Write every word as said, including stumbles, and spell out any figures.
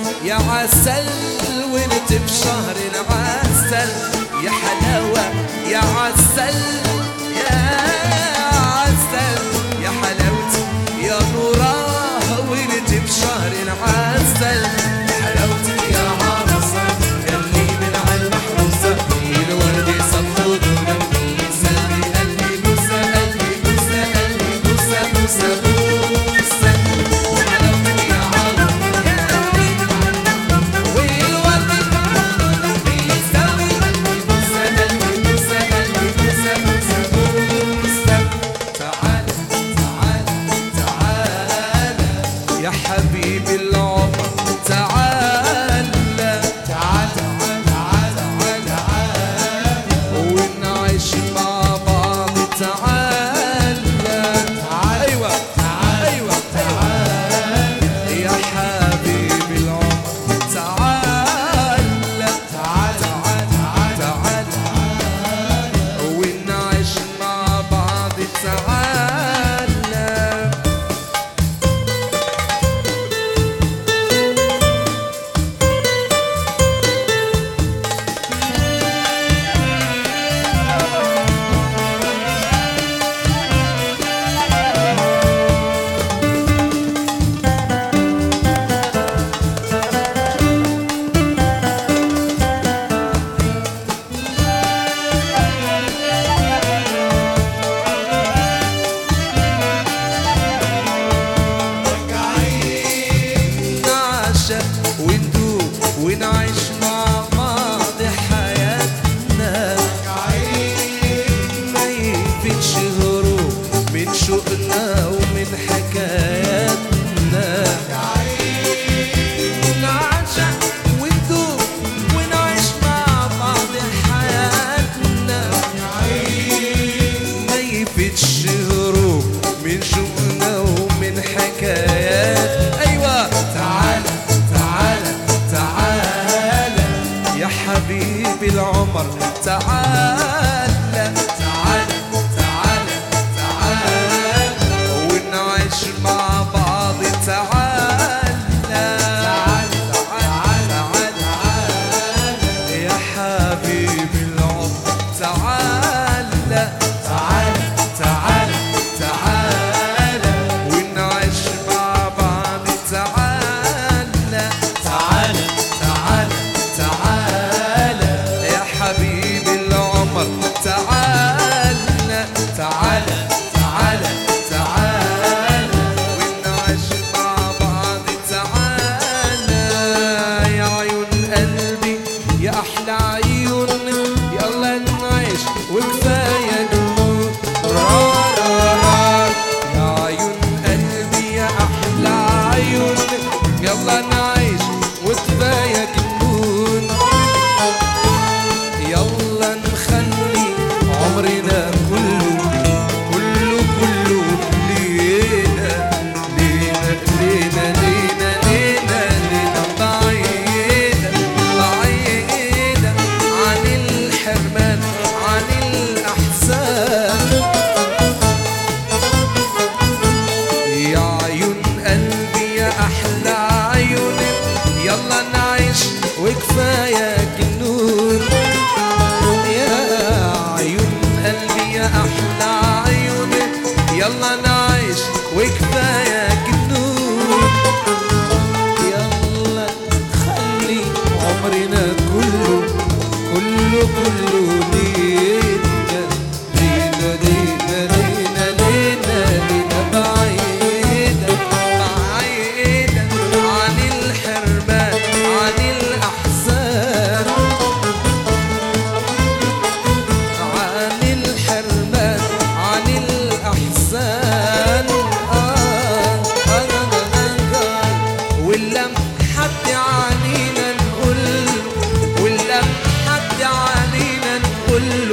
يا عسل وانت في شهر العسل يا حلاوة يا عسل يا عسل يا حلاوتي يا نوراه وانت في شهر العسل حلاوتك يا عروسة ياللي من على المحروسة الورد صفوته سلبي قلبي بوسة قلبي بوسة قلبي بوسة بوسة بوسة حلاوتك يا عروسة ياللي من على المحروسة والورد بيساوي قلبي بوسة قلبي بوسة قلبي بوسة بوسة بوسة تعالى تعالى تعالى يا حبيبي العمر تعالى تعالى تعالى تعالى ونعيش مع بعض تعالى ايوه ايوه تعالى يا حبيبي العمر تعالى تعالى تعالى ونعيش مع بعض تعالى وندوب ونعيش مع بعض حياتنا ما يفيدش هروب من شوقنا ومن حكاياتنا نعشق وندوب ونعيش مع بعض حياتنا ما يفيدش هروب من شوقنا ومن حكايات ايوه تعالى يا حبيبي العمر تعالى تعالى تعالى تعالى ونعيش مع بعض تعالى تعالى تعالى تعالى يا حبيبي العمر تعالى تعالى تعالى تعالى ونعيش مع بعض تعالى تعالى تعالى تعالى يا حبيبي العمر تعالى تعالى تعالى تعالى ونعيش مع بعض تعالى يا عيون قلبي يا أحلى عيون يلا نعيش وكفاية جنون را را را يا عيون قلبي يا أحلى عيون يلا نعيش وكفاية جنون يلا نخلي عمرنا كله كله كله لينا لينا لينا لينا لينا لينا بعيدا بعيدا عن الحرمان عن الأحزان يا عيون قلبي يا أحلى عيون يلا نعيش وكفاية جنون يا عيون قلبي يا أحلى عيون يلا نعيش وكفاية جنون يلا خلي عمرنا كله كله كله لينا لينا لينا لينا لينا لينا بعيدا بعيدا عن الحرمان عن الأحزان عن الحرمان عن الأحزان آه آه آه آه ولم حد علينا نقول ولم حد علينا نقول